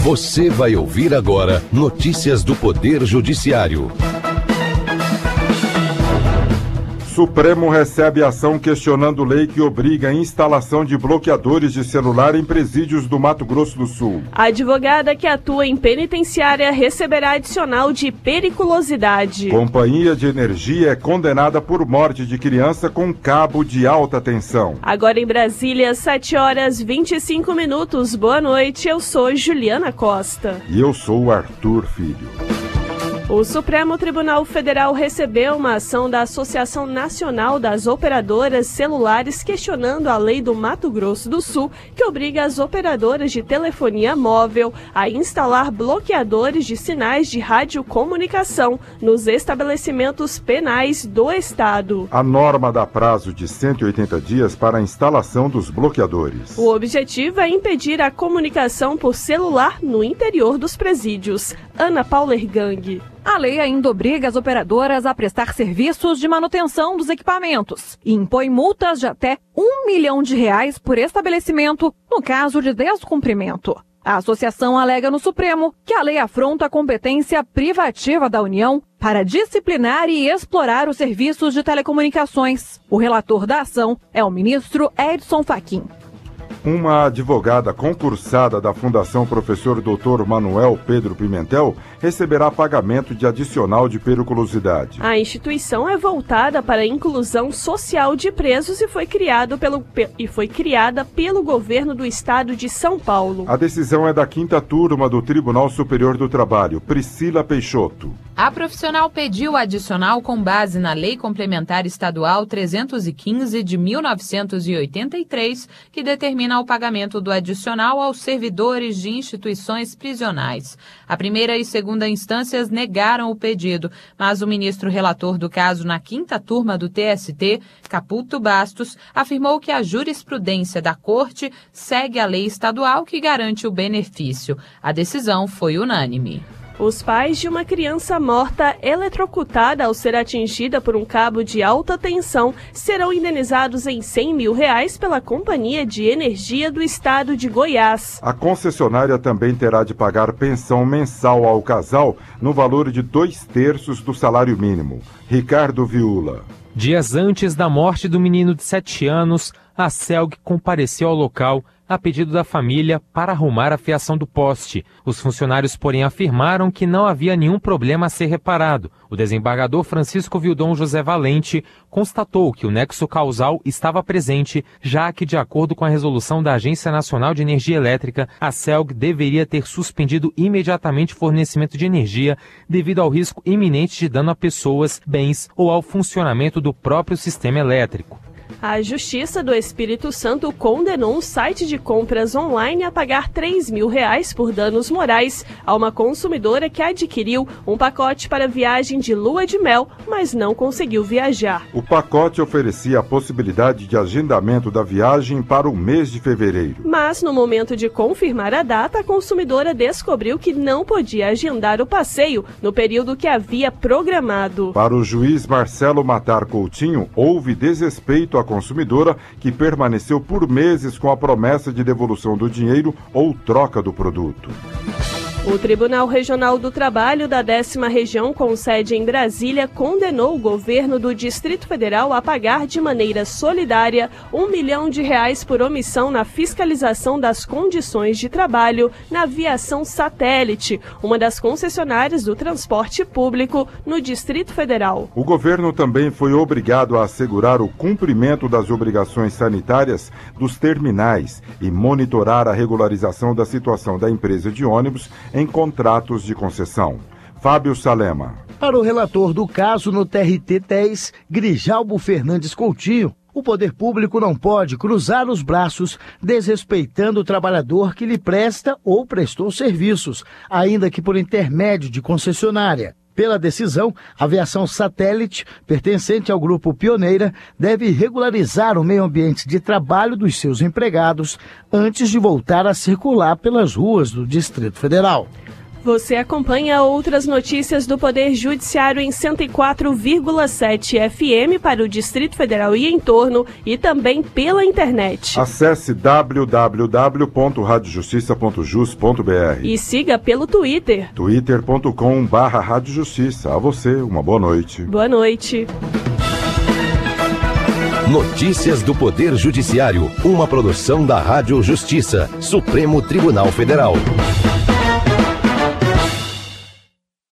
Você vai ouvir agora notícias do Poder Judiciário. Supremo recebe ação questionando lei que obriga a instalação de bloqueadores de celular em presídios do Mato Grosso do Sul. A advogada que atua em penitenciária receberá adicional de periculosidade. Companhia de energia é condenada por morte de criança com cabo de alta tensão. Agora em Brasília, 7h25. Boa noite, eu sou Juliana Costa. E eu sou o Arthur Filho. O Supremo Tribunal Federal recebeu uma ação da Associação Nacional das Operadoras Celulares questionando a lei do Mato Grosso do Sul, que obriga as operadoras de telefonia móvel a instalar bloqueadores de sinais de radiocomunicação nos estabelecimentos penais do Estado. A norma dá prazo de 180 dias para a instalação dos bloqueadores. O objetivo é impedir a comunicação por celular no interior dos presídios. Ana Paula Ergang. A lei ainda obriga as operadoras a prestar serviços de manutenção dos equipamentos e impõe multas de até R$1 milhão por estabelecimento no caso de descumprimento. A associação alega no Supremo que a lei afronta a competência privativa da União para disciplinar e explorar os serviços de telecomunicações. O relator da ação é o ministro Edson Fachin. Uma advogada concursada da Fundação Professor Dr. Manuel Pedro Pimentel receberá pagamento de adicional de periculosidade. A instituição é voltada para a inclusão social de presos e foi criada pelo governo do estado de São Paulo. A decisão é da 5ª turma do Tribunal Superior do Trabalho, Priscila Peixoto. A profissional pediu adicional com base na Lei Complementar Estadual 315 de 1983, que determina o pagamento do adicional aos servidores de instituições prisionais. A primeira e segunda instâncias negaram o pedido, mas o ministro relator do caso na 5ª turma do TST, Caputo Bastos, afirmou que a jurisprudência da Corte segue a lei estadual que garante o benefício. A decisão foi unânime. Os pais de uma criança morta eletrocutada ao ser atingida por um cabo de alta tensão serão indenizados em R$100 mil pela Companhia de Energia do Estado de Goiás. A concessionária também terá de pagar pensão mensal ao casal no valor de 2/3 do salário mínimo. Ricardo Viula. Dias antes da morte do menino de 7 anos, a CELG compareceu ao local a pedido da família para arrumar a fiação do poste. Os funcionários, porém, afirmaram que não havia nenhum problema a ser reparado. O desembargador Francisco Vildon José Valente constatou que o nexo causal estava presente, já que, de acordo com a resolução da Agência Nacional de Energia Elétrica, a CELG deveria ter suspendido imediatamente o fornecimento de energia devido ao risco iminente de dano a pessoas, bens ou ao funcionamento do próprio sistema elétrico. A Justiça do Espírito Santo condenou um site de compras online a pagar R$3 mil por danos morais a uma consumidora que adquiriu um pacote para viagem de lua de mel, mas não conseguiu viajar. O pacote oferecia a possibilidade de agendamento da viagem para o mês de fevereiro. Mas, no momento de confirmar a data, a consumidora descobriu que não podia agendar o passeio no período que havia programado. Para o juiz Marcelo Matar Coutinho, houve desrespeito à consumidora, que permaneceu por meses com a promessa de devolução do dinheiro ou troca do produto. O Tribunal Regional do Trabalho da 10ª Região, com sede em Brasília, condenou o governo do Distrito Federal a pagar de maneira solidária R$1 milhão por omissão na fiscalização das condições de trabalho na Aviação Satélite, uma das concessionárias do transporte público no Distrito Federal. O governo também foi obrigado a assegurar o cumprimento das obrigações sanitárias dos terminais e monitorar a regularização da situação da empresa de ônibus em contratos de concessão. Fábio Salema. Para o relator do caso no TRT-10, Grijalbo Fernandes Coutinho, o poder público não pode cruzar os braços desrespeitando o trabalhador que lhe presta ou prestou serviços, ainda que por intermédio de concessionária. Pela decisão, a Aviação Satélite, pertencente ao Grupo Pioneira, deve regularizar o meio ambiente de trabalho dos seus empregados antes de voltar a circular pelas ruas do Distrito Federal. Você acompanha outras notícias do Poder Judiciário em 104,7 FM para o Distrito Federal e entorno e também pela internet. Acesse www.radiojustiça.jus.br e siga pelo Twitter. twitter.com/radiojustiça. A você, uma boa noite. Boa noite. Notícias do Poder Judiciário, uma produção da Rádio Justiça, Supremo Tribunal Federal.